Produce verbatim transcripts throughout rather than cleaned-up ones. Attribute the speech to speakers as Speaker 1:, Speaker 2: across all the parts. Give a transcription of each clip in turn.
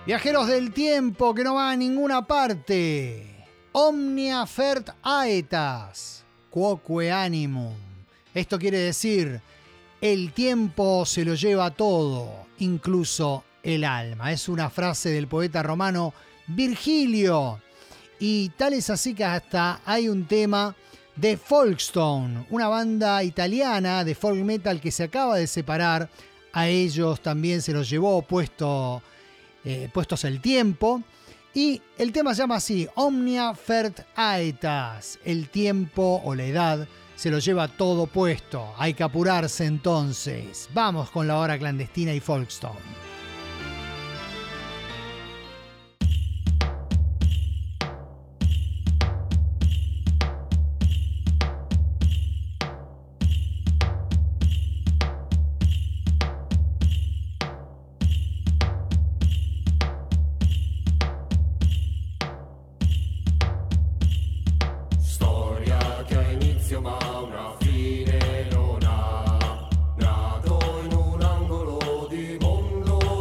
Speaker 1: Viajeros del tiempo que no van a ninguna parte. Omnia fert aetas, quoque animum. Esto quiere decir, el tiempo se lo lleva todo, incluso el alma. Es una frase del poeta romano Virgilio. Y tal es así que hasta hay un tema de Folkstone, una banda italiana de folk metal que se acaba de separar. A ellos también se los llevó puesto, eh, puestos el tiempo. Y el tema se llama así, Omnia fert aetas. El tiempo o la edad se lo lleva todo puesto. Hay que apurarse entonces. Vamos con la hora clandestina y Folkstone.
Speaker 2: Fine non ha, nato in un angolo di mondo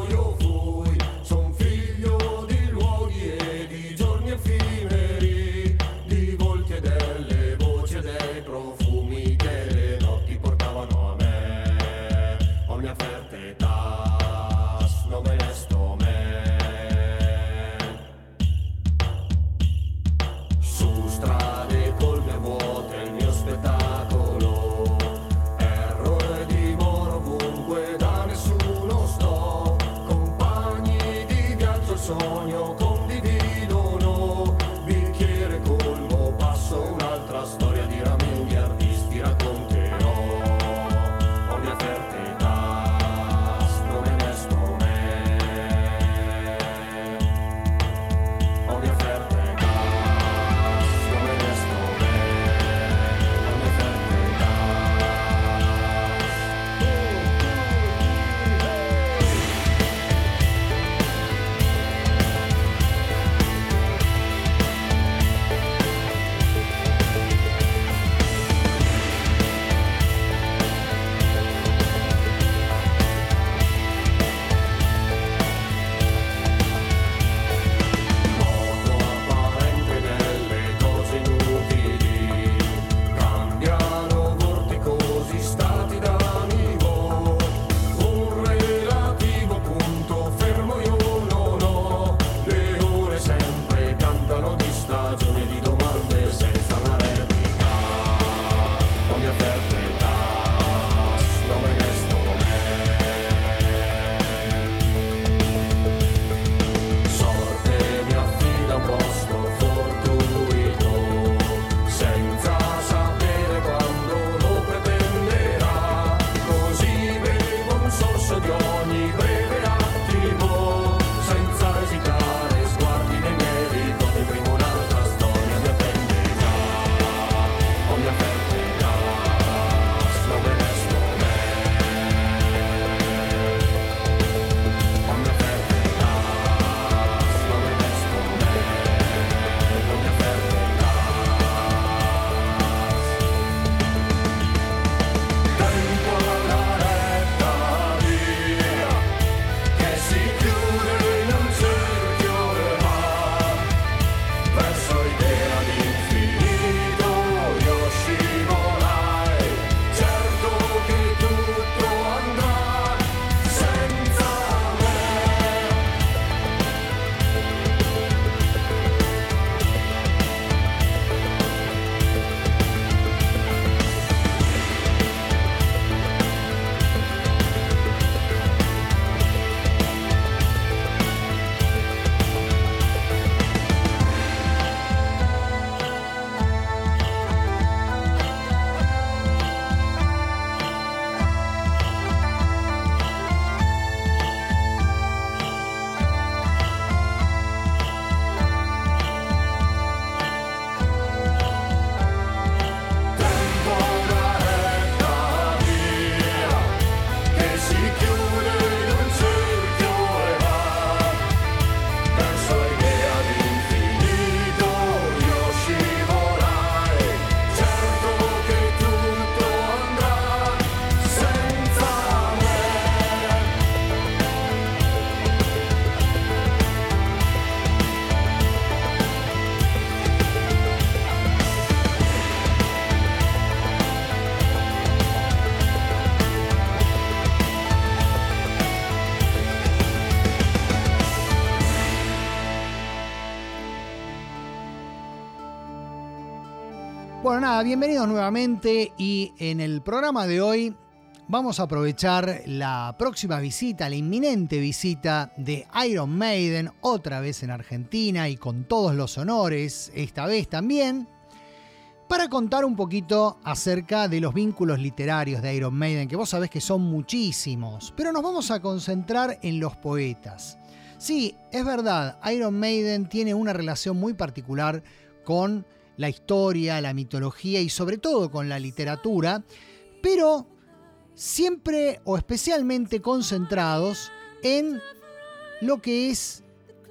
Speaker 1: Bueno, nada, bienvenidos nuevamente y en el programa de hoy vamos a aprovechar la próxima visita, la inminente visita de Iron Maiden, otra vez en Argentina y con todos los honores, esta vez también, para contar un poquito acerca de los vínculos literarios de Iron Maiden, que vos sabés que son muchísimos, pero nos vamos a concentrar en los poetas. Sí, es verdad, Iron Maiden tiene una relación muy particular con la historia, la mitología y sobre todo con la literatura, pero siempre o especialmente concentrados en lo que es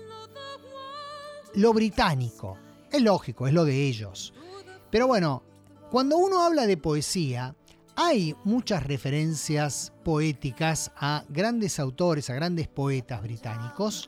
Speaker 1: lo británico. Es lógico, es lo de ellos. Pero bueno, cuando uno habla de poesía, hay muchas referencias poéticas a grandes autores, a grandes poetas británicos,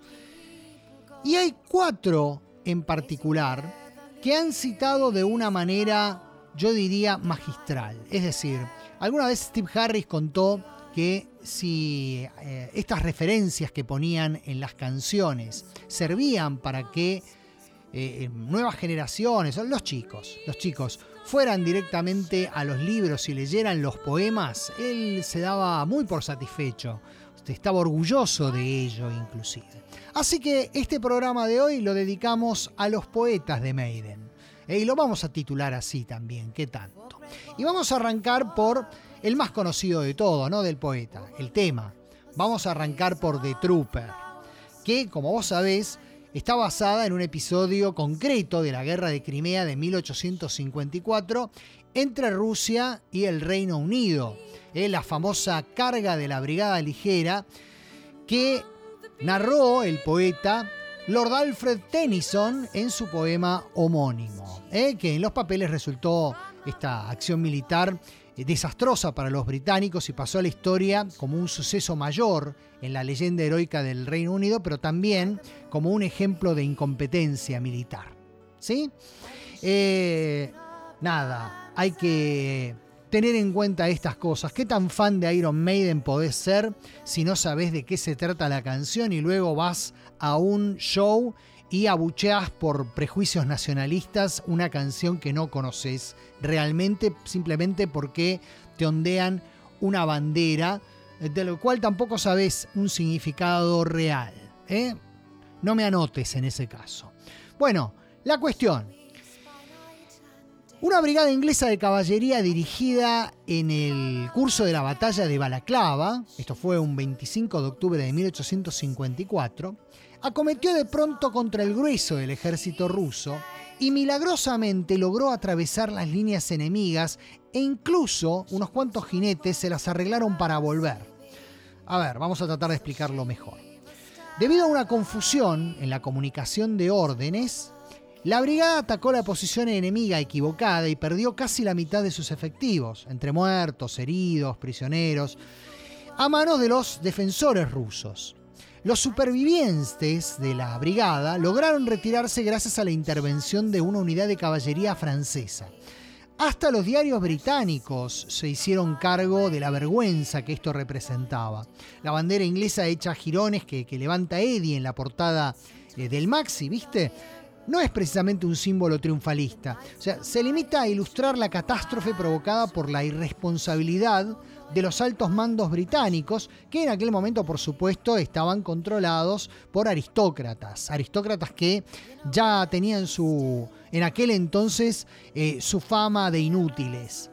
Speaker 1: y hay cuatro en particular que han citado de una manera, yo diría, magistral. Es decir, alguna vez Steve Harris contó que si eh, estas referencias que ponían en las canciones servían para que eh, nuevas generaciones, los chicos, los chicos, fueran directamente a los libros y leyeran los poemas, él se daba muy por satisfecho. Estaba orgulloso de ello inclusive. Así que este programa de hoy lo dedicamos a los poetas de Maiden. Eh, y lo vamos a titular así también, ¿qué tanto? Y vamos a arrancar por el más conocido de todo, ¿no? Del poeta, el tema. Vamos a arrancar por The Trooper, que, como vos sabés, está basada en un episodio concreto de la Guerra de Crimea de mil ochocientos cincuenta y cuatro entre Rusia y el Reino Unido. Eh, la famosa carga de la Brigada Ligera que narró el poeta Lord Alfred Tennyson en su poema homónimo, eh, que en los papeles resultó esta acción militar eh, desastrosa para los británicos y pasó a la historia como un suceso mayor en la leyenda heroica del Reino Unido, pero también como un ejemplo de incompetencia militar. ¿Sí? Eh, nada, hay que tener en cuenta estas cosas. ¿Qué tan fan de Iron Maiden podés ser si no sabés de qué se trata la canción y luego vas a un show y abucheás por prejuicios nacionalistas una canción que no conoces realmente, simplemente porque te ondean una bandera de lo cual tampoco sabés un significado real, ¿eh? No me anotes en ese caso. Bueno, la cuestión. Una brigada inglesa de caballería dirigida en el curso de la batalla de Balaclava, esto fue un veinticinco de octubre de mil ochocientos cincuenta y cuatro, acometió de pronto contra el grueso del ejército ruso y milagrosamente logró atravesar las líneas enemigas e incluso unos cuantos jinetes se las arreglaron para volver. A ver, vamos a tratar de explicarlo mejor. Debido a una confusión en la comunicación de órdenes, la brigada atacó la posición enemiga equivocada y perdió casi la mitad de sus efectivos, entre muertos, heridos, prisioneros, a manos de los defensores rusos. Los supervivientes de la brigada lograron retirarse gracias a la intervención de una unidad de caballería francesa. Hasta los diarios británicos se hicieron cargo de la vergüenza que esto representaba. La bandera inglesa hecha a jirones que, que levanta Eddie en la portada eh, del Maxi, ¿viste? No es precisamente un símbolo triunfalista. O sea, se limita a ilustrar la catástrofe provocada por la irresponsabilidad de los altos mandos británicos, que en aquel momento, por supuesto, estaban controlados por aristócratas. Aristócratas que ya tenían su, en aquel entonces eh, su fama de inútiles.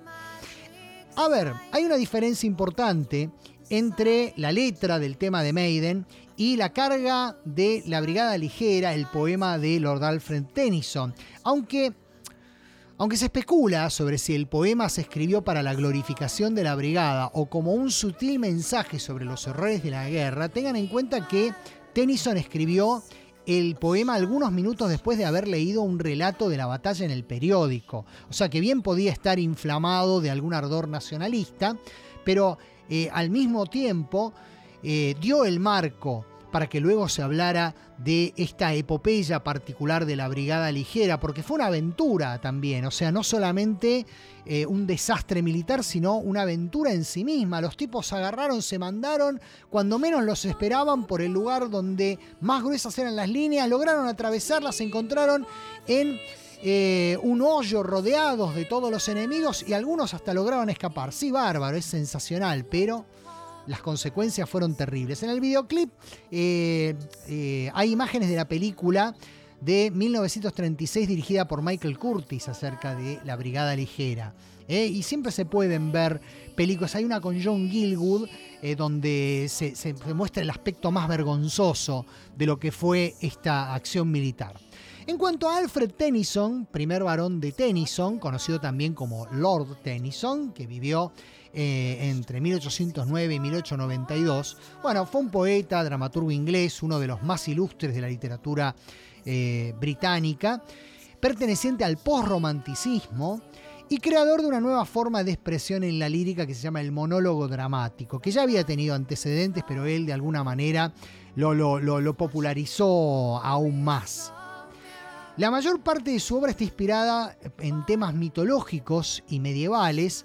Speaker 1: A ver, hay una diferencia importante entre la letra del tema de Maiden y la carga de la Brigada Ligera, el poema de Lord Alfred Tennyson. Aunque, aunque se especula sobre si el poema se escribió para la glorificación de la brigada o como un sutil mensaje sobre los horrores de la guerra, tengan en cuenta que Tennyson escribió el poema algunos minutos después de haber leído un relato de la batalla en el periódico. O sea que bien podía estar inflamado de algún ardor nacionalista, pero eh, al mismo tiempo eh, dio el marco para que luego se hablara de esta epopeya particular de la Brigada Ligera, porque fue una aventura también, o sea, no solamente eh, un desastre militar, sino una aventura en sí misma. Los tipos agarraron, se mandaron, cuando menos los esperaban, por el lugar donde más gruesas eran las líneas, lograron atravesarlas, se encontraron en eh, un hoyo rodeados de todos los enemigos y algunos hasta lograron escapar. Sí, bárbaro, es sensacional, pero las consecuencias fueron terribles. En el videoclip eh, eh, hay imágenes de la película de mil novecientos treinta y seis dirigida por Michael Curtiz acerca de la Brigada Ligera. ¿eh? Y siempre se pueden ver películas. Hay una con John Gielgud eh, donde se, se, se muestra el aspecto más vergonzoso de lo que fue esta acción militar. En cuanto a Alfred Tennyson, primer barón de Tennyson, conocido también como Lord Tennyson, que vivió eh, entre mil ochocientos nueve y mil ochocientos noventa y dos, bueno, fue un poeta, dramaturgo inglés, uno de los más ilustres de la literatura eh, británica, perteneciente al postromanticismo y creador de una nueva forma de expresión en la lírica que se llama el monólogo dramático, que ya había tenido antecedentes, pero él de alguna manera lo, lo, lo, lo popularizó aún más. La mayor parte de su obra está inspirada en temas mitológicos y medievales,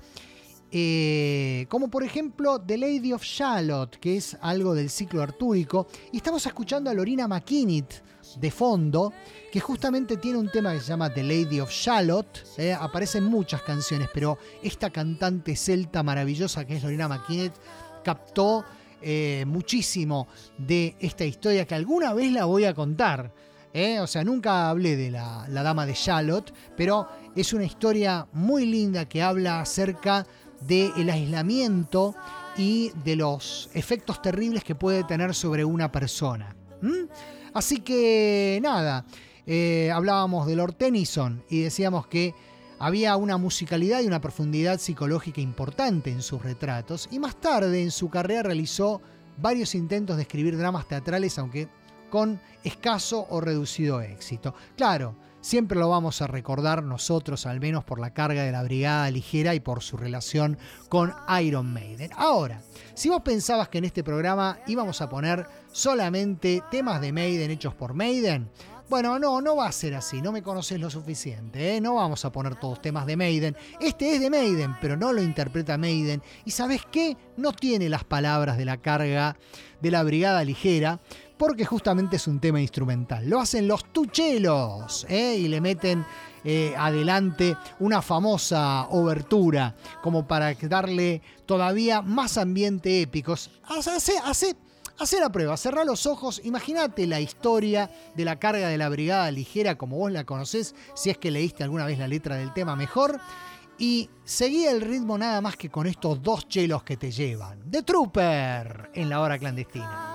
Speaker 1: eh, como por ejemplo The Lady of Shalott, que es algo del ciclo artúrico, y estamos escuchando a Loreena McKennitt de fondo, que justamente tiene un tema que se llama The Lady of Shalott. Eh, aparecen muchas canciones, pero esta cantante celta maravillosa que es Loreena McKennitt captó eh, muchísimo de esta historia que alguna vez la voy a contar. Eh, o sea, nunca hablé de la, la dama de Shalott, pero es una historia muy linda que habla acerca del aislamiento y de los efectos terribles que puede tener sobre una persona. ¿Mm? Así que nada, eh, hablábamos de Lord Tennyson y decíamos que había una musicalidad y una profundidad psicológica importante en sus retratos, y más tarde en su carrera realizó varios intentos de escribir dramas teatrales, aunque con escaso o reducido éxito. Claro, siempre lo vamos a recordar nosotros, al menos por la carga de la Brigada Ligera y por su relación con Iron Maiden. Ahora, si vos pensabas que en este programa íbamos a poner solamente temas de Maiden hechos por Maiden, bueno, no, no va a ser así, no me conoces lo suficiente, ¿eh? No vamos a poner todos temas de Maiden. Este es de Maiden, pero no lo interpreta Maiden. ¿Y sabes qué? No tiene las palabras de la carga de la Brigada Ligera, porque justamente es un tema instrumental. Lo hacen los Tuchelos, ¿eh? Y le meten eh, adelante una famosa obertura, como para darle todavía más ambiente épico. Hace, hace, hace la prueba, cerrá los ojos, imagínate la historia de la carga de la Brigada Ligera como vos la conocés, si es que leíste alguna vez la letra del tema mejor, y seguí el ritmo nada más que con estos dos chelos que te llevan. The Trooper en la hora clandestina.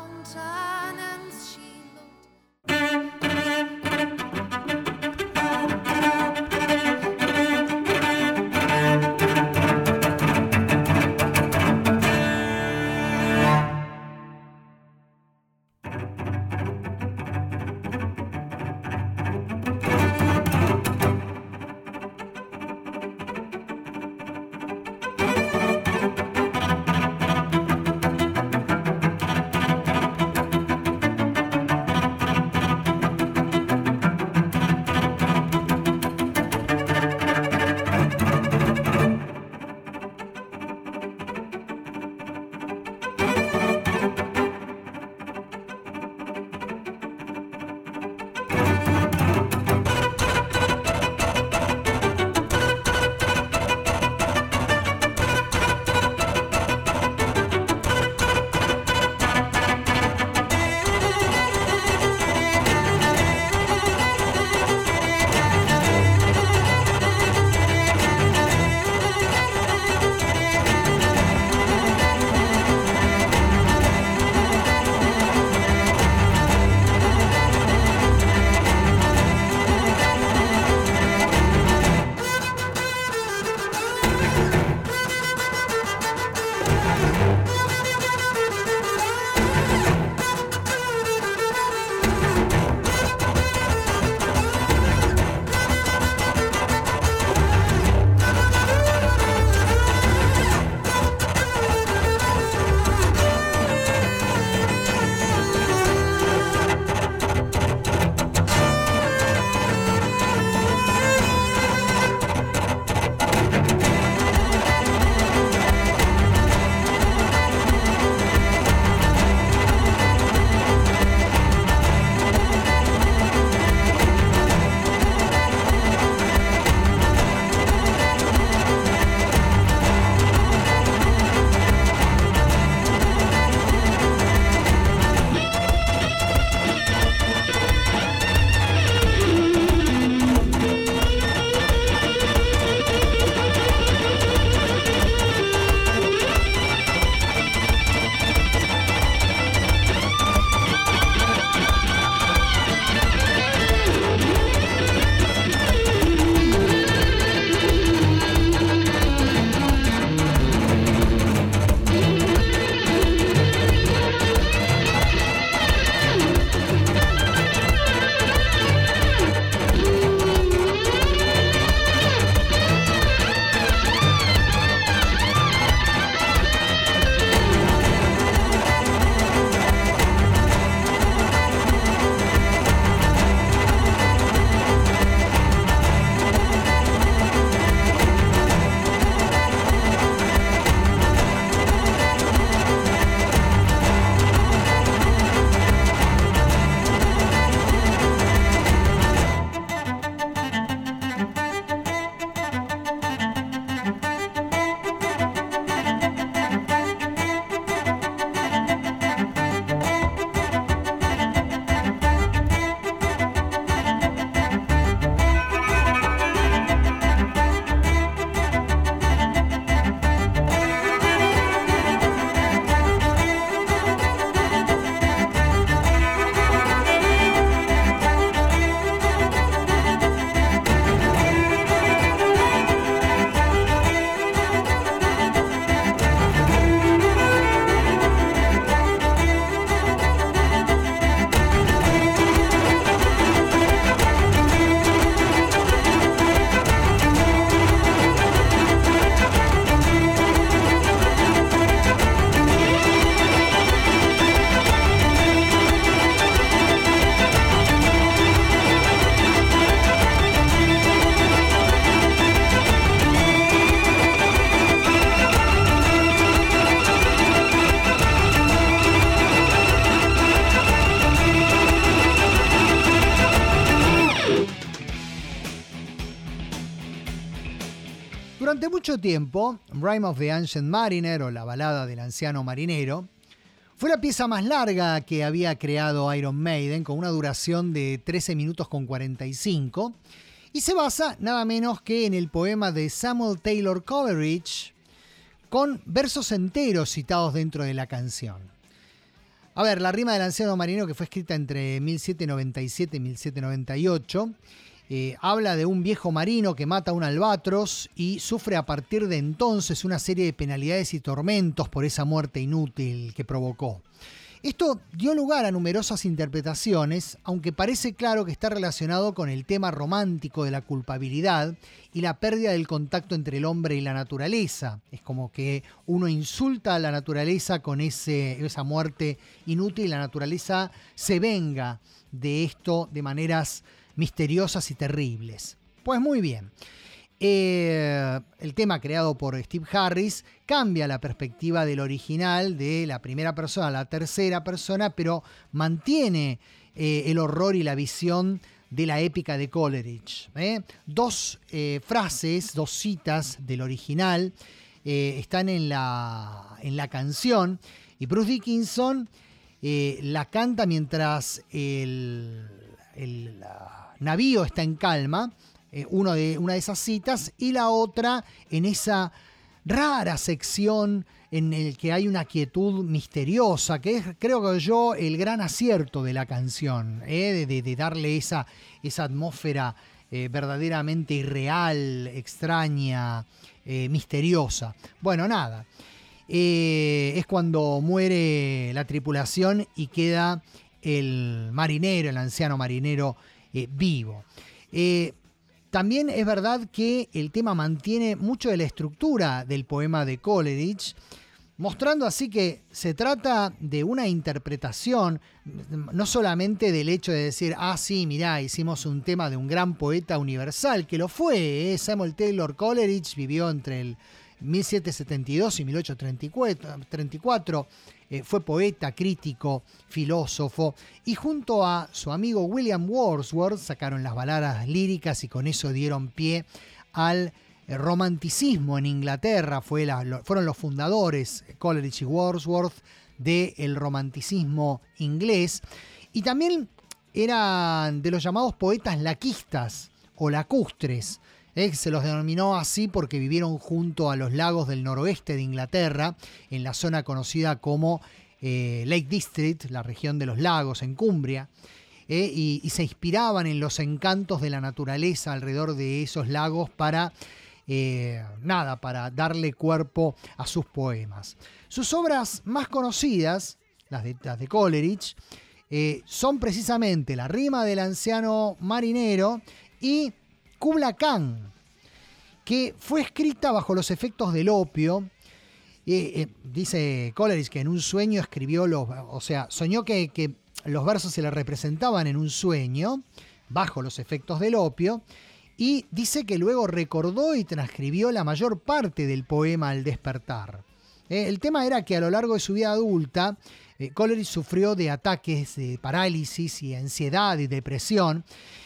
Speaker 1: mucho tiempo, Rime of the Ancient Mariner, o la balada del anciano marinero, fue la pieza más larga que había creado Iron Maiden, con una duración de trece minutos con cuarenta y cinco, y se basa nada menos que en el poema de Samuel Taylor Coleridge, con versos enteros citados dentro de la canción. A ver, la rima del anciano marinero, que fue escrita entre mil setecientos noventa y siete y mil setecientos noventa y ocho, eh, habla de un viejo marino que mata a un albatros y sufre a partir de entonces una serie de penalidades y tormentos por esa muerte inútil que provocó. Esto dio lugar a numerosas interpretaciones, aunque parece claro que está relacionado con el tema romántico de la culpabilidad y la pérdida del contacto entre el hombre y la naturaleza. Es como que uno insulta a la naturaleza con ese, esa muerte inútil y la naturaleza se venga de esto de maneras misteriosas y terribles. Pues muy bien. Eh, el tema creado por Steve Harris cambia la perspectiva del original de la primera persona a la tercera persona, pero mantiene eh, el horror y la visión de la épica de Coleridge. ¿eh? Dos eh, frases, dos citas del original eh, están en la, en la canción, y Bruce Dickinson eh, la canta mientras el, el navío está en calma. Eh, uno de, una de esas citas, y la otra en esa rara sección en el que hay una quietud misteriosa, que es, creo que yo, el gran acierto de la canción, eh, de, de, de darle esa, esa atmósfera eh, verdaderamente irreal, extraña, eh, misteriosa. Bueno, nada. Eh, es cuando muere la tripulación y queda el marinero, el anciano marinero eh, vivo. Eh, También es verdad que el tema mantiene mucho de la estructura del poema de Coleridge, mostrando así que se trata de una interpretación, no solamente del hecho de decir, ah, sí, mirá, hicimos un tema de un gran poeta universal, que lo fue, ¿eh? Samuel Taylor Coleridge vivió entre el mil setecientos setenta y dos y mil ochocientos treinta y cuatro, eh, fue poeta, crítico, filósofo, y junto a su amigo William Wordsworth sacaron las baladas líricas y con eso dieron pie al romanticismo en Inglaterra. Fue la, lo, fueron los fundadores, Coleridge y Wordsworth, del romanticismo inglés, y también eran de los llamados poetas laquistas o lacustres. Eh, se los denominó así porque vivieron junto a los lagos del noroeste de Inglaterra, en la zona conocida como eh, Lake District, la región de los lagos en Cumbria, eh, y, y se inspiraban en los encantos de la naturaleza alrededor de esos lagos para, eh, nada, para darle cuerpo a sus poemas. Sus obras más conocidas, las de, las de Coleridge, eh, son precisamente La rima del anciano marinero y Kubla Khan, que fue escrita bajo los efectos del opio. Eh, eh, dice Coleridge que en un sueño escribió los, o sea, soñó que, que los versos se le representaban en un sueño, bajo los efectos del opio, y dice que luego recordó y transcribió la mayor parte del poema al despertar. Eh, el tema era que a lo largo de su vida adulta, eh, Coleridge sufrió de ataques de parálisis y ansiedad y depresión,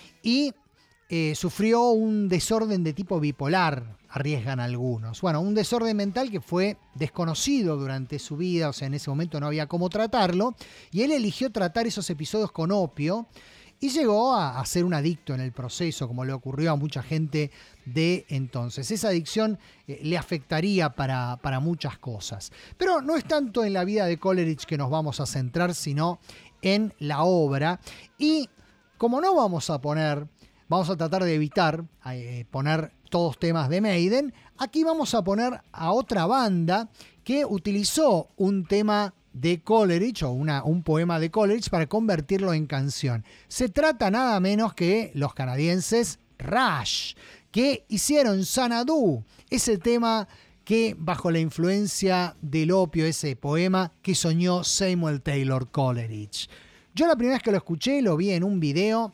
Speaker 1: y Eh, sufrió un desorden de tipo bipolar, arriesgan algunos. Bueno, un desorden mental que fue desconocido durante su vida, o sea, en ese momento no había cómo tratarlo, y él eligió tratar esos episodios con opio y llegó a, a ser un adicto en el proceso, como le ocurrió a mucha gente de entonces. Esa adicción eh, le afectaría para, para muchas cosas. Pero no es tanto en la vida de Coleridge que nos vamos a centrar, sino en la obra. Y como no vamos a poner... Vamos a tratar de evitar eh, poner todos temas de Maiden. Aquí vamos a poner a otra banda que utilizó un tema de Coleridge o una, un poema de Coleridge para convertirlo en canción. Se trata nada menos que los canadienses Rush, que hicieron Xanadu, ese tema que bajo la influencia del opio, ese poema que soñó Samuel Taylor Coleridge. Yo la primera vez que lo escuché lo vi en un video,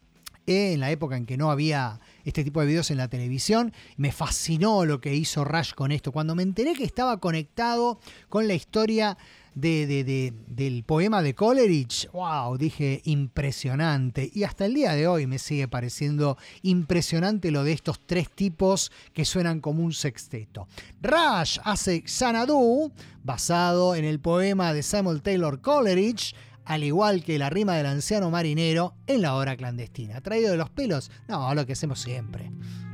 Speaker 1: en la época en que no había este tipo de videos en la televisión. Me fascinó lo que hizo Rush con esto. Cuando me enteré que estaba conectado con la historia de, de, de, del poema de Coleridge, wow, dije impresionante. Y hasta el día de hoy me sigue pareciendo impresionante lo de estos tres tipos que suenan como un sexteto. Rush hace Xanadu, basado en el poema de Samuel Taylor Coleridge, al igual que la rima del anciano marinero en La hora clandestina. ¿Traído de los pelos? No, lo que hacemos siempre.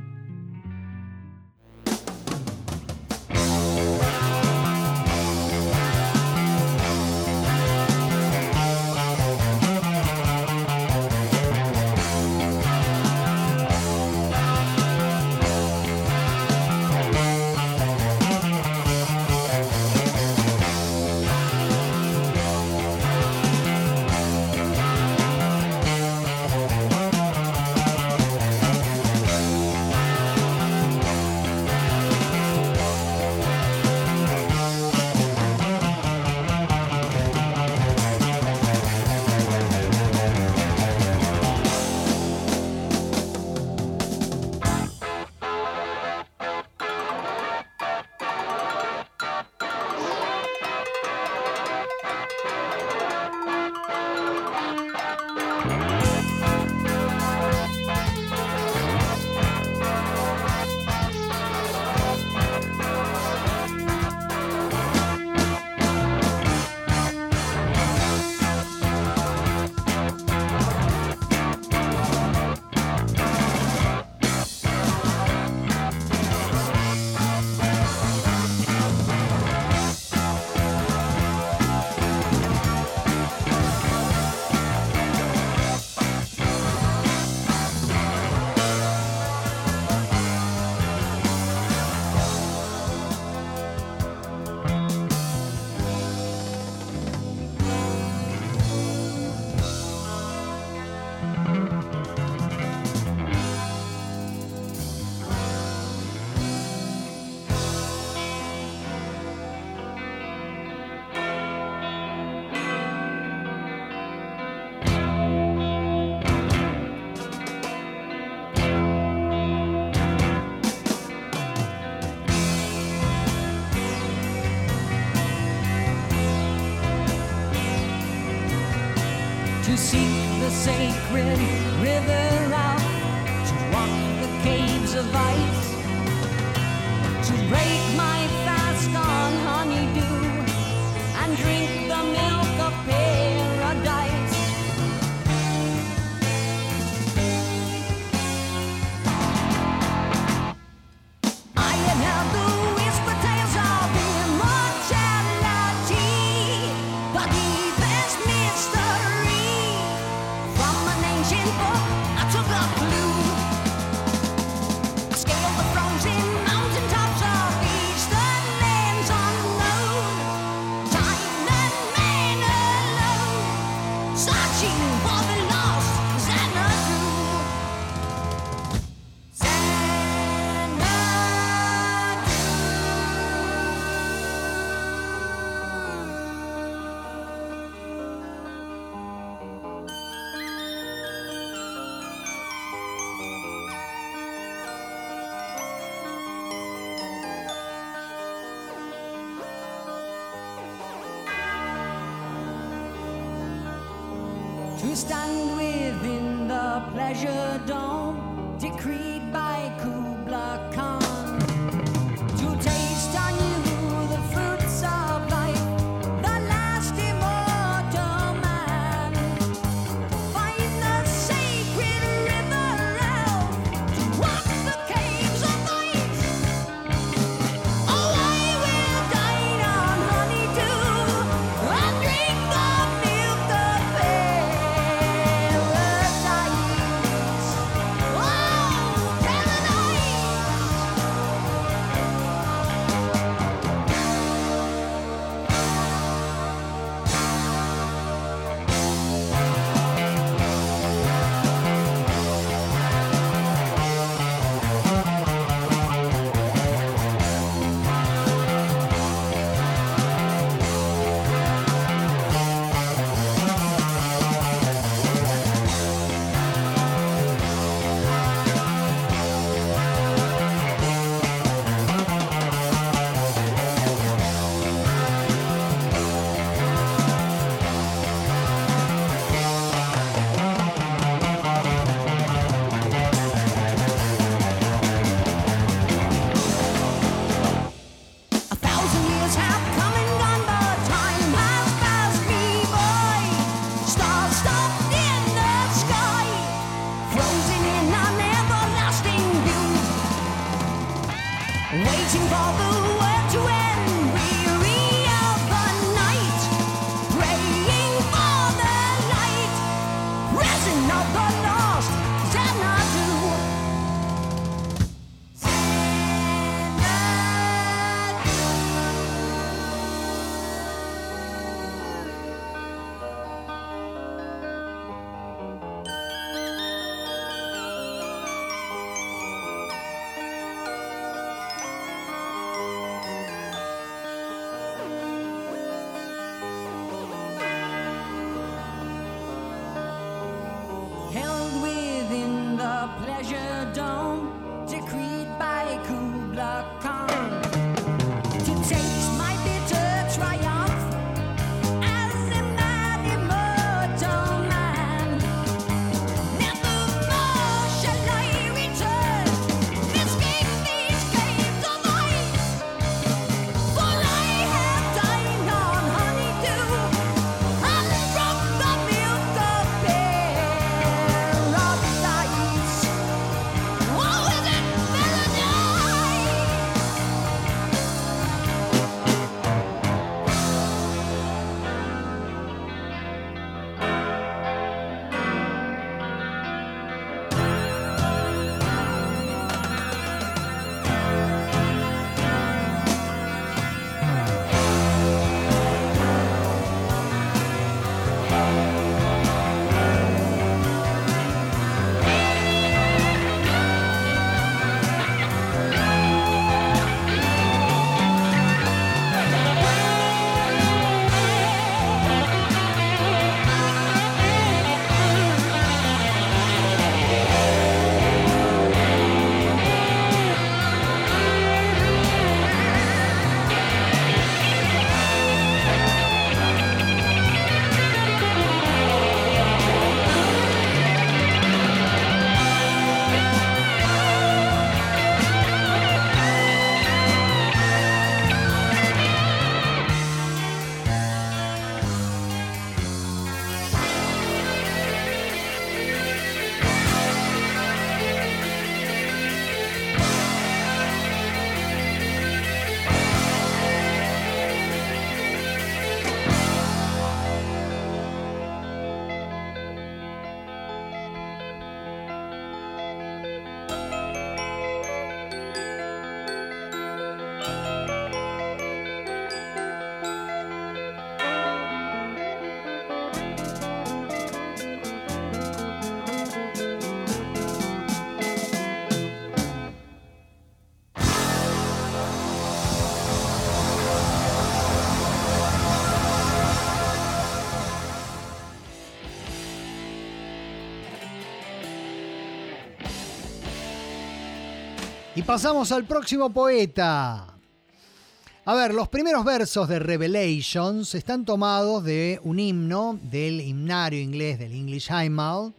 Speaker 2: To seek the sacred river out, to walk the caves of ice, to break my fast on honeydew and drink the milk of paradise. I inhale the whisper tales of immortality, the deepest mystery. From an ancient book I took a clue. I scaled the frozen mountaintops of eastern lands unknown. Time and man alone, searching for the lost Xanadu. To stand within the pleasure dome decreed by Kubla Khan, to taste anew the fruits of life, the last immortal man. Find the sacred river out, to walk the caves of ice. Oh, I will dine on honeydew and drink the milk of paradise. Oh, paradise. dome, decreed by Kubla Khan. To taste my bitter triumph as a man, immortal man. Nevermore shall I return, escape these caves of ice. For I have dined on honeydew and drunk the milk of paradise. Oh, is it paradise?
Speaker 1: Y pasamos al próximo poeta. A ver, los primeros versos de Revelations están tomados de un himno del himnario inglés, del English Hymnal,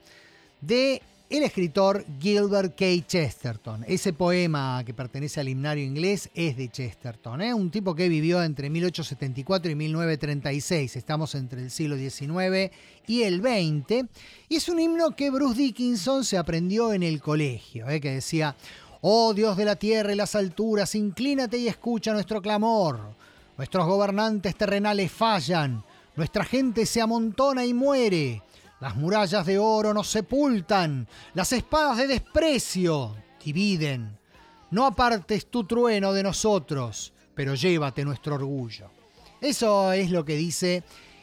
Speaker 1: de el escritor Gilbert K. Chesterton. Ese poema que pertenece al himnario inglés es de Chesterton, ¿eh? Un tipo que vivió entre mil ochocientos setenta y cuatro y mil novecientos treinta y seis. Estamos entre el siglo diecinueve y el veinte. Y es un himno que Bruce Dickinson se aprendió en el colegio, ¿eh? Que decía: oh Dios de la tierra y las alturas, inclínate y escucha nuestro clamor. Nuestros gobernantes terrenales fallan, nuestra gente se amontona y muere. Las murallas de oro nos sepultan, las espadas de desprecio dividen. No apartes tu trueno de nosotros, pero llévate nuestro orgullo. Eso es lo que dice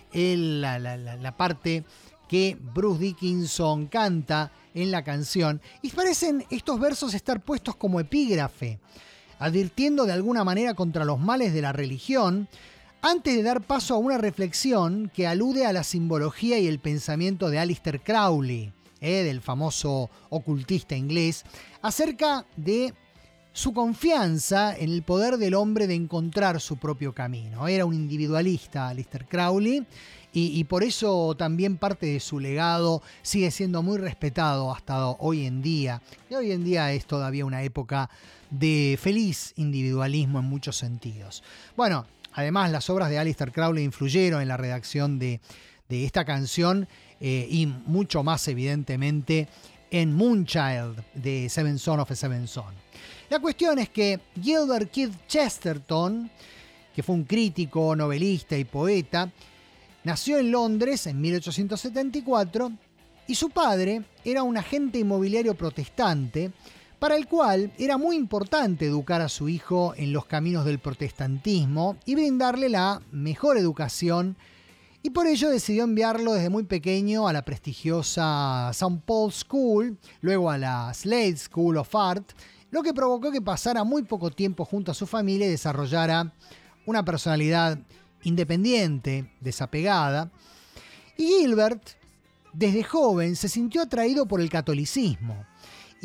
Speaker 1: el, la, la, la, la parte que Bruce Dickinson canta en la canción, y parecen estos versos estar puestos como epígrafe, advirtiendo de alguna manera contra los males de la religión, antes de dar paso a una reflexión que alude a la simbología y el pensamiento de Aleister Crowley, eh, del famoso ocultista inglés, acerca de su confianza en el poder del hombre de encontrar su propio camino. Era un individualista, Aleister Crowley, y, y por eso también parte de su legado sigue siendo muy respetado hasta hoy en día. Y hoy en día es todavía una época de feliz individualismo en muchos sentidos. Bueno, además las obras de Aleister Crowley influyeron en la redacción de, de esta canción eh, y mucho más evidentemente en Moonchild de Seven Son of a Seven Son. La cuestión es que Gilbert Keith Chesterton, que fue un crítico, novelista y poeta, nació en Londres en mil ochocientos setenta y cuatro y su padre era un agente inmobiliario protestante para el cual era muy importante educar a su hijo en los caminos del protestantismo y brindarle la mejor educación, y por ello decidió enviarlo desde muy pequeño a la prestigiosa Saint Paul's School, luego a la Slade School of Art, lo que provocó que pasara muy poco tiempo junto a su familia y desarrollara una personalidad independiente, desapegada. Y Gilbert, desde joven, se sintió atraído por el catolicismo y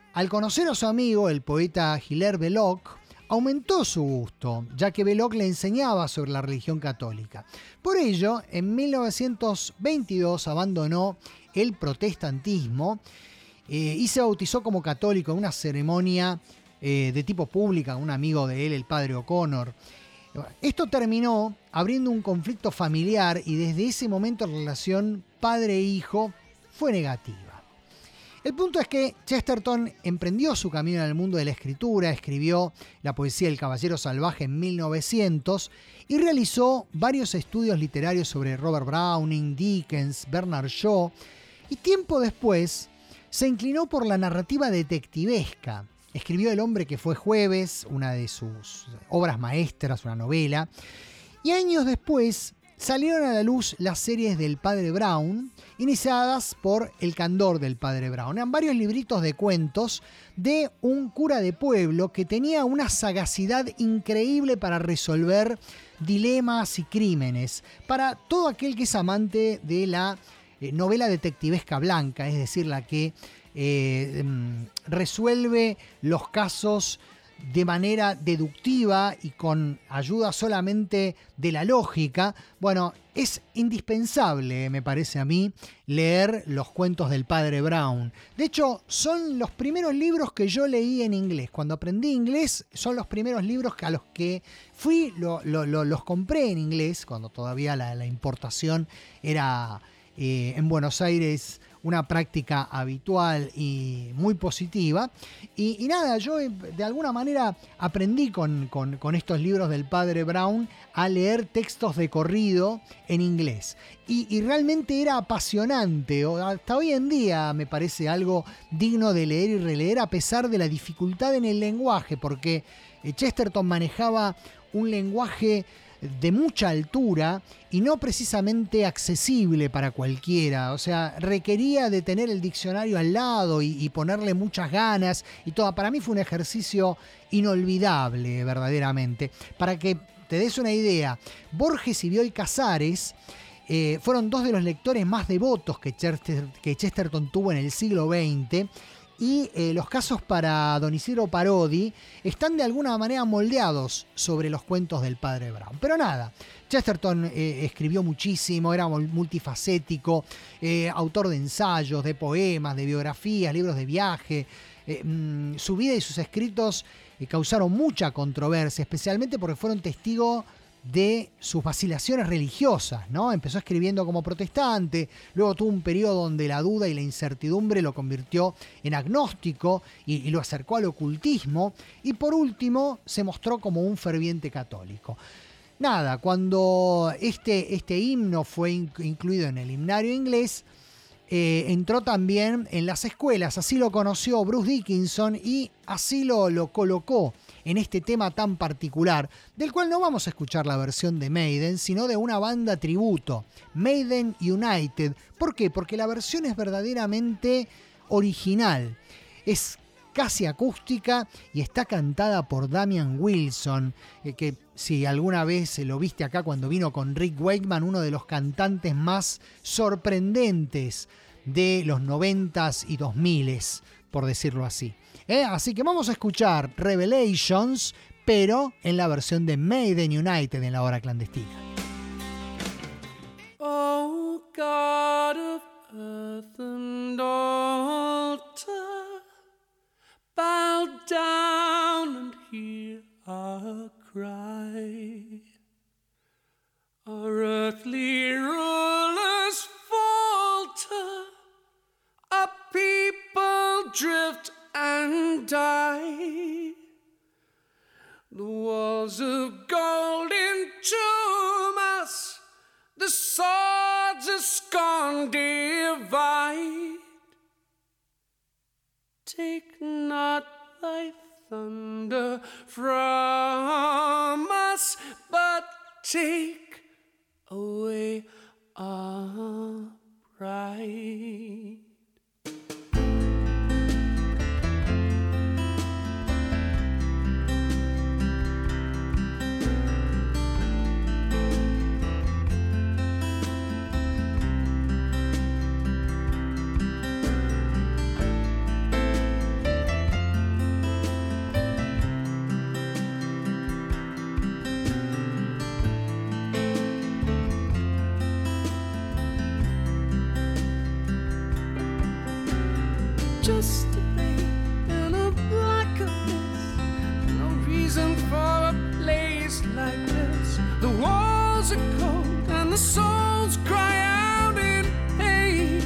Speaker 1: Al conocer a su amigo, el poeta Hilaire Belloc, aumentó su gusto, ya que Belloc le enseñaba sobre la religión católica. Por ello, en mil novecientos veintidós abandonó el protestantismo eh, y se bautizó como católico en una ceremonia eh, de tipo pública, un amigo de él, el padre O'Connor. Esto terminó abriendo un conflicto familiar y desde ese momento la relación padre-hijo fue negativa. El punto es que Chesterton emprendió su camino en el mundo de la escritura, escribió la poesía El Caballero Salvaje en mil novecientos y realizó varios estudios literarios sobre Robert Browning, Dickens, Bernard Shaw, y tiempo después se inclinó por la narrativa detectivesca. Escribió El hombre que fue jueves, una de sus obras maestras, una novela, y años después salieron a la luz las series del Padre Brown, iniciadas por El candor del Padre Brown. Eran varios libritos de cuentos de un cura de pueblo que tenía una sagacidad increíble para resolver dilemas y crímenes. Para todo aquel que es amante de la eh, novela detectivesca blanca, es decir, la que eh, resuelve los casos de manera deductiva y con ayuda solamente de la lógica, bueno, es indispensable, me parece a mí, leer los cuentos del Padre Brown. De hecho, son los primeros libros que yo leí en inglés. Cuando aprendí inglés, son los primeros libros a los que fui, lo, lo, lo, los compré en inglés, cuando todavía la, la importación era eh, en Buenos Aires una práctica habitual y muy positiva. Y, y nada, yo de alguna manera aprendí con, con, con estos libros del Padre Brown a leer textos de corrido en inglés. Y, y realmente era apasionante. Hasta hoy en día me parece algo digno de leer y releer a pesar de la dificultad en el lenguaje, porque Chesterton manejaba un lenguaje de mucha altura y no precisamente accesible para cualquiera. O sea, requería de tener el diccionario al lado y, y ponerle muchas ganas y todo. Para mí fue un ejercicio inolvidable, verdaderamente. Para que te des una idea, Borges y Bioy Casares eh, fueron dos de los lectores más devotos que, Chester, que Chesterton tuvo en el siglo veinte. Y eh, los casos para Don Isidro Parodi están de alguna manera moldeados sobre los cuentos del Padre Brown. Pero nada, Chesterton eh, escribió muchísimo, era multifacético, eh, autor de ensayos, de poemas, de biografías, libros de viaje. Eh, mmm, su vida y sus escritos eh, causaron mucha controversia, especialmente porque fueron testigos de sus vacilaciones religiosas, ¿no? Empezó escribiendo como protestante, luego tuvo un periodo donde la duda y la incertidumbre lo convirtió en agnóstico y, y lo acercó al ocultismo, y por último se mostró como un ferviente católico. Nada, cuando este, este himno fue incluido en el himnario inglés, eh, entró también en las escuelas, así lo conoció Bruce Dickinson y así lo, lo colocó en este tema tan particular, del cual no vamos a escuchar la versión de Maiden, sino de una banda tributo, Maiden United. ¿Por qué? Porque la versión es verdaderamente original, es casi acústica y está cantada por Damian Wilson, eh, que si alguna vez lo viste acá cuando vino con Rick Wakeman, uno de los cantantes más sorprendentes de los noventas y dos miles, por decirlo así. ¿Eh? Así que vamos a escuchar Revelations, pero en la versión de Maiden United en la hora clandestina.
Speaker 3: Oh God of earth and altar, bow down and hear our cry. Our earthly rulers falter, a people drift and die. The walls of gold entomb us, the swords of scorn divide. Take not thy thunder from us, but take away our pride. just a babe in a black abyss. No reason for a place like this. The walls are cold and the souls cry out in pain.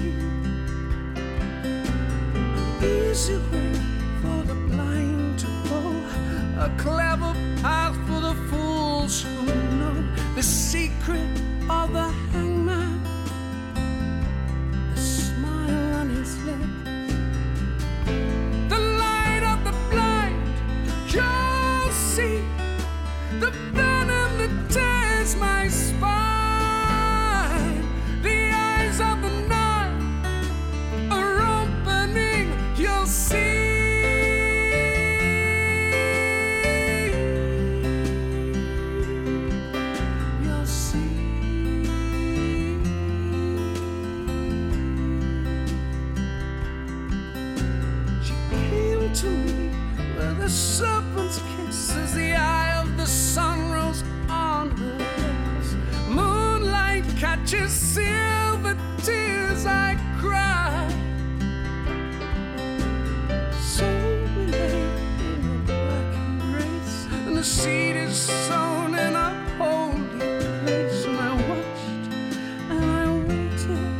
Speaker 3: An easy way for the blind to go, a clever path for the fools who know the secret of the hangman, the smile on his lips, the light of the blind. You'll see the venom that tears my spine. The eyes of the night are opening. You'll see. To me with a serpent's kiss as the eye of the sun rose on her lips. Moonlight catches silver tears I cry. So we lay in a black embrace, and the seed is sown in a holy place. And I watched and I waited,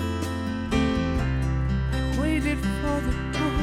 Speaker 3: I waited for the dawn.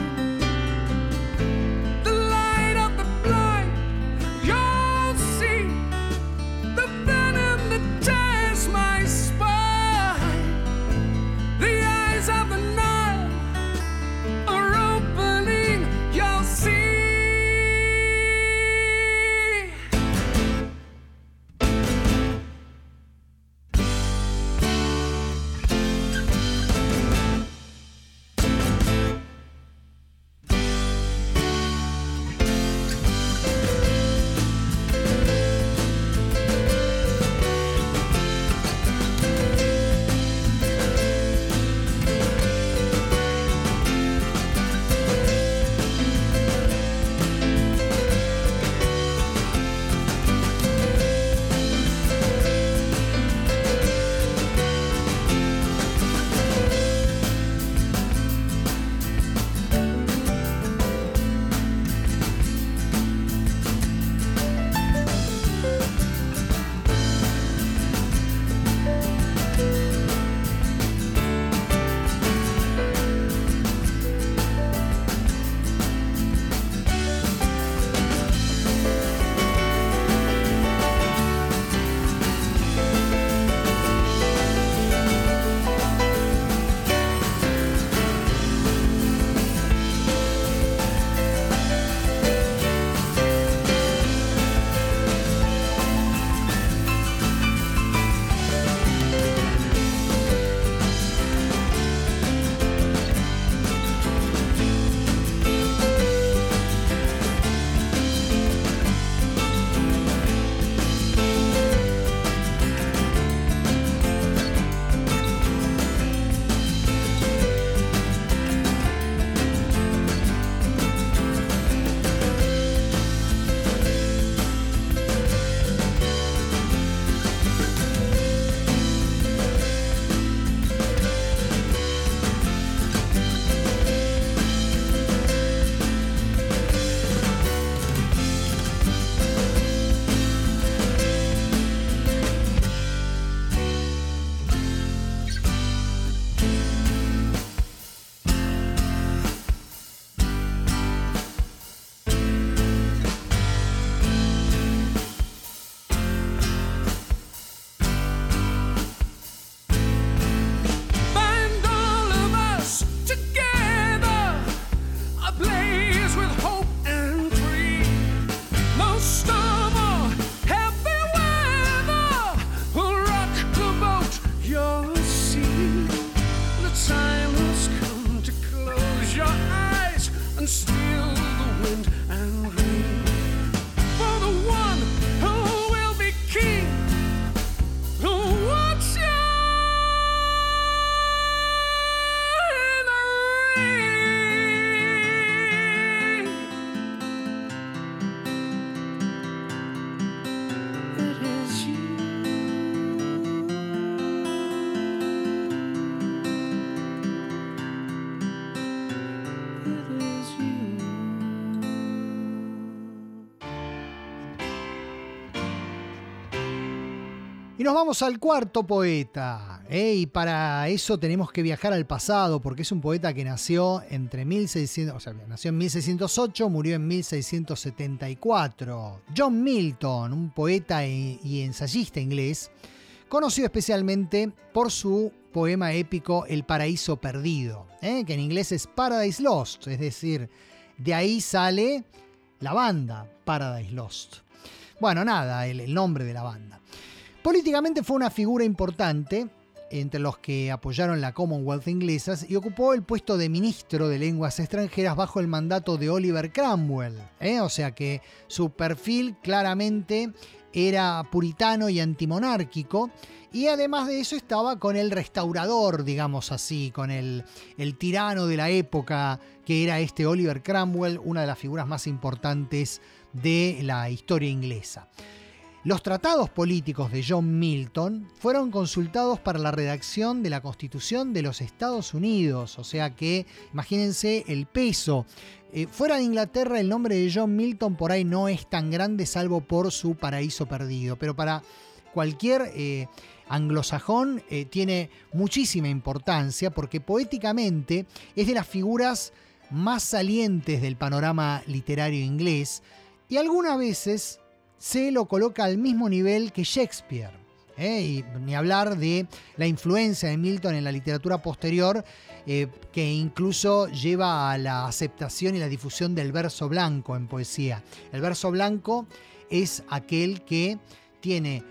Speaker 1: Y nos vamos al cuarto poeta, ¿eh? Y para eso tenemos que viajar al pasado, porque es un poeta que nació entre mil seiscientos, o sea, nació en mil seiscientos ocho, murió en mil seiscientos setenta y cuatro. John Milton, un poeta y ensayista inglés, conocido especialmente por su poema épico El Paraíso Perdido, ¿eh? Que en inglés es Paradise Lost, es decir, de ahí sale la banda Paradise Lost. Bueno, nada, el, el nombre de la banda. Políticamente fue una figura importante entre los que apoyaron la Commonwealth inglesa y ocupó el puesto de ministro de lenguas extranjeras bajo el mandato de Oliver Cromwell, ¿eh? O sea que su perfil claramente era puritano y antimonárquico, y además de eso estaba con el restaurador, digamos así, con el, el tirano de la época que era este Oliver Cromwell, una de las figuras más importantes de la historia inglesa. Los tratados políticos de John Milton fueron consultados para la redacción de la Constitución de los Estados Unidos, o sea que imagínense el peso. Eh, fuera de Inglaterra el nombre de John Milton por ahí no es tan grande salvo por su Paraíso Perdido, pero para cualquier eh, anglosajón eh, tiene muchísima importancia porque poéticamente es de las figuras más salientes del panorama literario inglés y algunas veces se lo coloca al mismo nivel que Shakespeare, ¿eh? Y ni hablar de la influencia de Milton en la literatura posterior, eh, que incluso lleva a la aceptación y la difusión del verso blanco en poesía. El verso blanco es aquel que tiene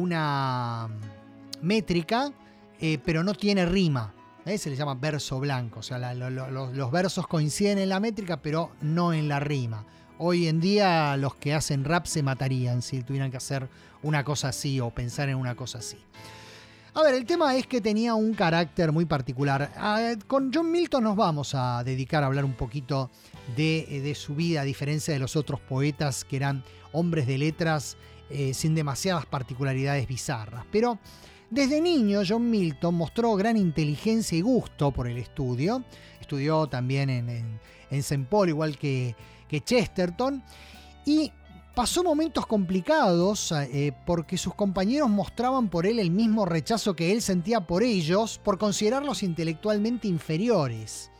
Speaker 1: una métrica, eh, pero no tiene rima. ¿eh? Se le llama verso blanco, o sea, la, lo, lo, los versos coinciden en la métrica, pero no en la rima. Hoy en día los que hacen rap se matarían si tuvieran que hacer una cosa así o pensar en una cosa así. A ver, el tema es que tenía un carácter muy particular. Ah, con John Milton nos vamos a dedicar a hablar un poquito de, de su vida, a diferencia de los otros poetas que eran hombres de letras eh, sin demasiadas particularidades bizarras. Pero desde niño John Milton mostró gran inteligencia y gusto por el estudio. Estudió también en, en, en Saint Paul, igual que que Chesterton, y pasó momentos complicados eh, porque sus compañeros mostraban por él el mismo rechazo que él sentía por ellos por considerarlos intelectualmente inferiores.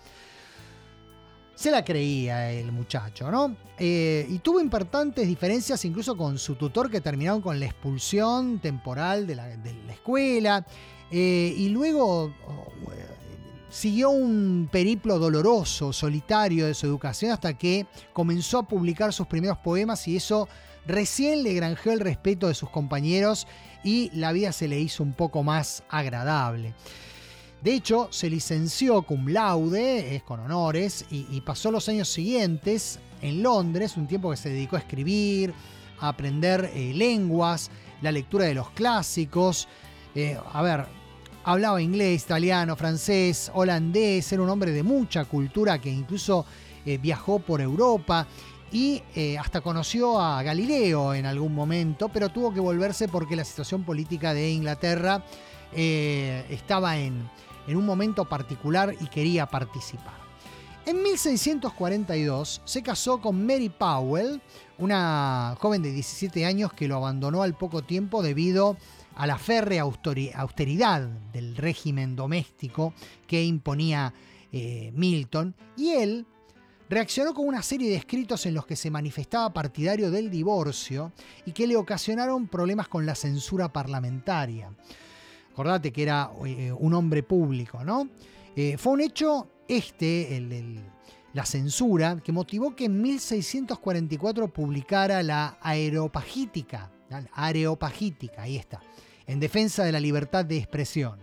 Speaker 1: Se la creía el muchacho, ¿no? Eh, y tuvo importantes diferencias incluso con su tutor que terminaron con la expulsión temporal de la, de la escuela eh, y luego oh, siguió un periplo doloroso, solitario de su educación hasta que comenzó a publicar sus primeros poemas y eso recién le granjeó el respeto de sus compañeros y la vida se le hizo un poco más agradable. De hecho, se licenció cum laude, es con honores, y, y pasó los años siguientes en Londres, un tiempo que se dedicó a escribir, a aprender eh, lenguas, la lectura de los clásicos. Eh, a ver... Hablaba inglés, italiano, francés, holandés, era un hombre de mucha cultura que incluso eh, viajó por Europa y eh, hasta conoció a Galileo en algún momento, pero tuvo que volverse porque la situación política de Inglaterra eh, estaba en, en un momento particular y quería participar. En mil seiscientos cuarenta y dos se casó con Mary Powell, una joven de diecisiete años que lo abandonó al poco tiempo debido a la férrea austeridad del régimen doméstico que imponía eh, Milton, y él reaccionó con una serie de escritos en los que se manifestaba partidario del divorcio y que le ocasionaron problemas con la censura parlamentaria. Acordate que era eh, un hombre público, ¿no? Eh, fue un hecho este, el, el, la censura, que motivó que en mil seiscientos cuarenta y cuatro publicara la Areopagítica, la Areopagítica, ahí está, en defensa de la libertad de expresión.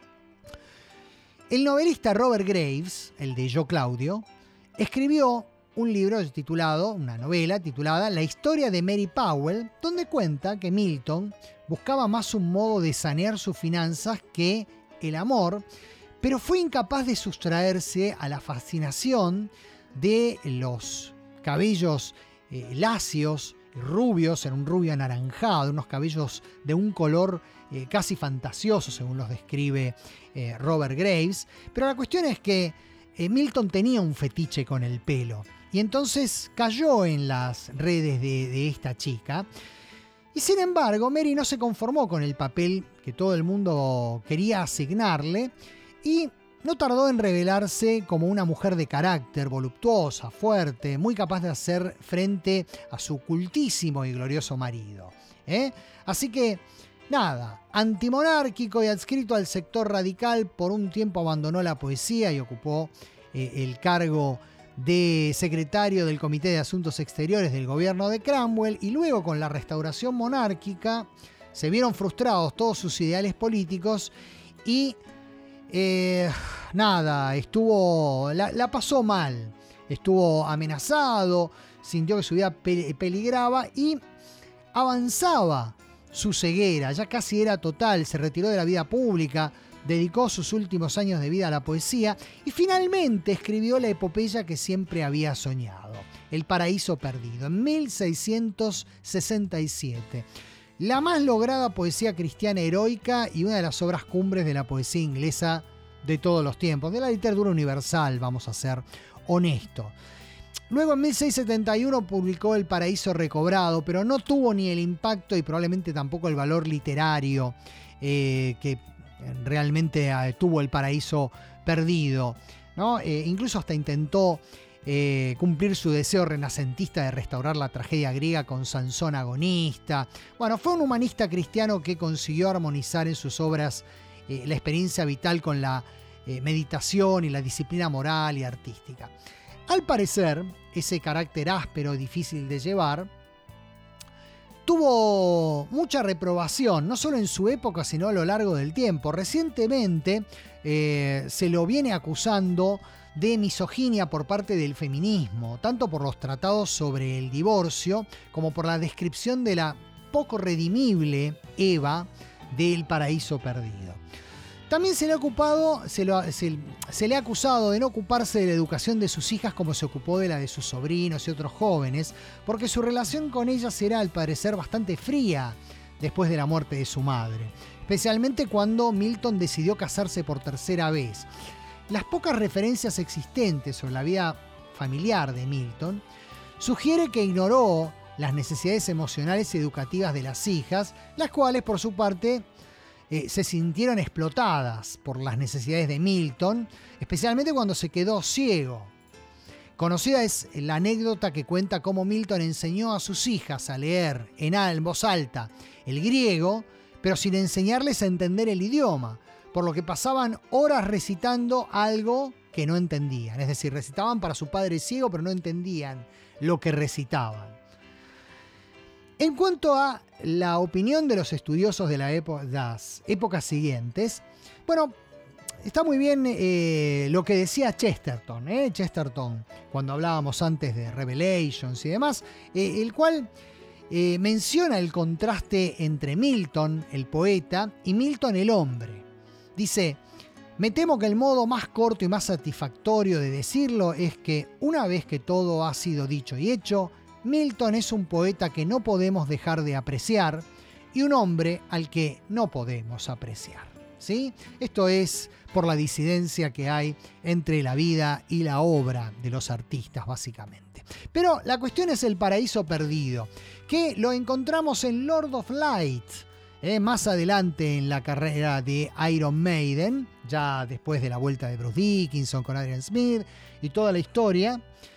Speaker 1: El novelista Robert Graves, el de Yo Claudio, escribió un libro titulado, una novela titulada La historia de Mary Powell, donde cuenta que Milton buscaba más un modo de sanear sus finanzas que el amor, pero fue incapaz de sustraerse a la fascinación de los cabellos eh, lacios, rubios, en un rubio anaranjado, unos cabellos de un color eh, casi fantasioso, según los describe eh, Robert Graves. Pero la cuestión es que eh, Milton tenía un fetiche con el pelo y entonces cayó en las redes de, de esta chica Y sin embargo, Mary no se conformó con el papel que todo el mundo quería asignarle y no tardó en revelarse como una mujer de carácter, voluptuosa, fuerte, muy capaz de hacer frente a su cultísimo y glorioso marido. ¿eh? Así que, nada, antimonárquico y adscrito al sector radical, por un tiempo abandonó la poesía y ocupó eh, el cargo de secretario del Comité de Asuntos Exteriores del gobierno de Cromwell, y luego, con la restauración monárquica, se vieron frustrados todos sus ideales políticos y eh, nada, estuvo, la, la pasó mal, estuvo amenazado, sintió que su vida pe- peligraba y avanzaba su ceguera, ya casi era total, se retiró de la vida pública, dedicó sus últimos años de vida a la poesía y finalmente escribió la epopeya que siempre había soñado, El Paraíso Perdido, en mil seiscientos sesenta y siete. La más lograda poesía cristiana heroica y una de las obras cumbres de la poesía inglesa de todos los tiempos, de la literatura universal, vamos a ser honestos. Luego, en mil seiscientos setenta y uno, publicó El Paraíso Recobrado, pero no tuvo ni el impacto y probablemente tampoco el valor literario eh, que realmente eh, tuvo El Paraíso Perdido, ¿no? Eh, incluso hasta intentó eh, cumplir su deseo renacentista de restaurar la tragedia griega con Sansón agonista. Bueno, fue un humanista cristiano que consiguió armonizar en sus obras eh, la experiencia vital con la eh, meditación y la disciplina moral y artística. Al parecer, ese carácter áspero, difícil de llevar, tuvo mucha reprobación, no solo en su época, sino a lo largo del tiempo. Recientemente eh, se lo viene acusando de misoginia por parte del feminismo, tanto por los tratados sobre el divorcio como por la descripción de la poco redimible Eva del Paraíso Perdido. También se le ha ocupado, se, lo, se, se le ha acusado de no ocuparse de la educación de sus hijas como se ocupó de la de sus sobrinos y otros jóvenes, porque su relación con ellas era, al parecer, bastante fría después de la muerte de su madre, especialmente cuando Milton decidió casarse por tercera vez. Las pocas referencias existentes sobre la vida familiar de Milton sugiere que ignoró las necesidades emocionales y educativas de las hijas, las cuales, por su parte, Eh, se sintieron explotadas por las necesidades de Milton, especialmente cuando se quedó ciego. Conocida es la anécdota que cuenta cómo Milton enseñó a sus hijas a leer en, en voz alta el griego, pero sin enseñarles a entender el idioma, por lo que pasaban horas recitando algo que no entendían. Es decir, recitaban para su padre ciego, pero no entendían lo que recitaban. En cuanto a la opinión de los estudiosos de la época, las épocas siguientes, bueno, está muy bien eh, lo que decía Chesterton, ¿eh? Chesterton, cuando hablábamos antes de Revelations y demás, eh, el cual eh, menciona el contraste entre Milton, el poeta, y Milton, el hombre. Dice: me temo que el modo más corto y más satisfactorio de decirlo es que, una vez que todo ha sido dicho y hecho, Milton es un poeta que no podemos dejar de apreciar y un hombre al que no podemos apreciar, ¿sí? Esto es por la disidencia que hay entre la vida y la obra de los artistas, básicamente. Pero la cuestión es El Paraíso Perdido, que lo encontramos en Lord of Light, eh, más adelante en la carrera de Iron Maiden, ya después de la vuelta de Bruce Dickinson con Adrian Smith y toda la historia.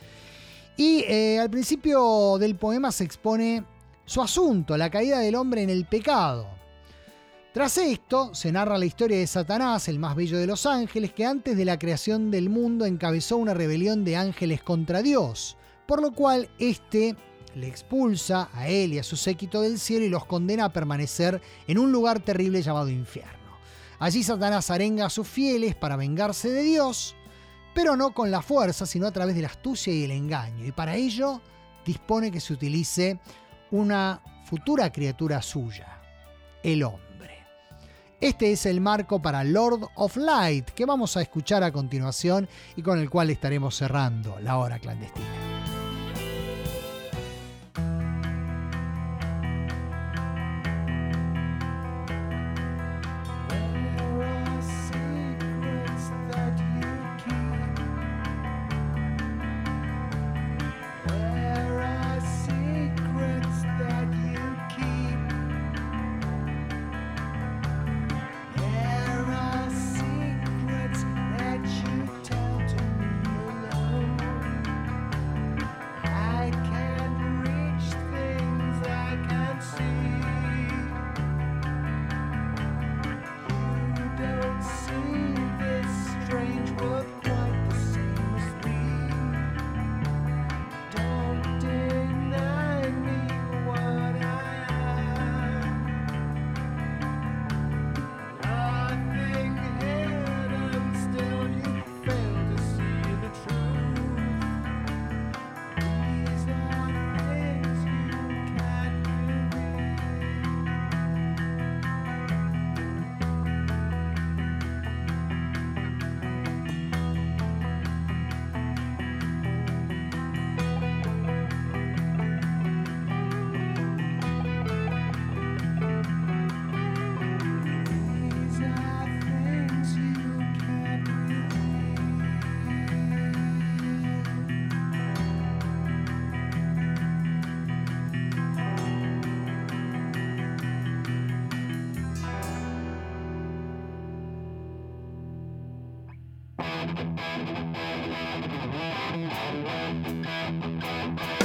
Speaker 1: Y eh, al principio del poema se expone su asunto, la caída del hombre en el pecado. Tras esto, se narra la historia de Satanás, el más bello de los ángeles, que antes de la creación del mundo encabezó una rebelión de ángeles contra Dios, por lo cual éste le expulsa a él y a su séquito del cielo y los condena a permanecer en un lugar terrible llamado infierno. Allí Satanás arenga a sus fieles para vengarse de Dios, pero no con la fuerza, sino a través de la astucia y el engaño. Y para ello dispone que se utilice una futura criatura suya, el hombre. Este es el marco para Lord of Light, que vamos a escuchar a continuación y con el cual estaremos cerrando la hora clandestina.
Speaker 4: There are secrets that you keep.
Speaker 3: Thank you.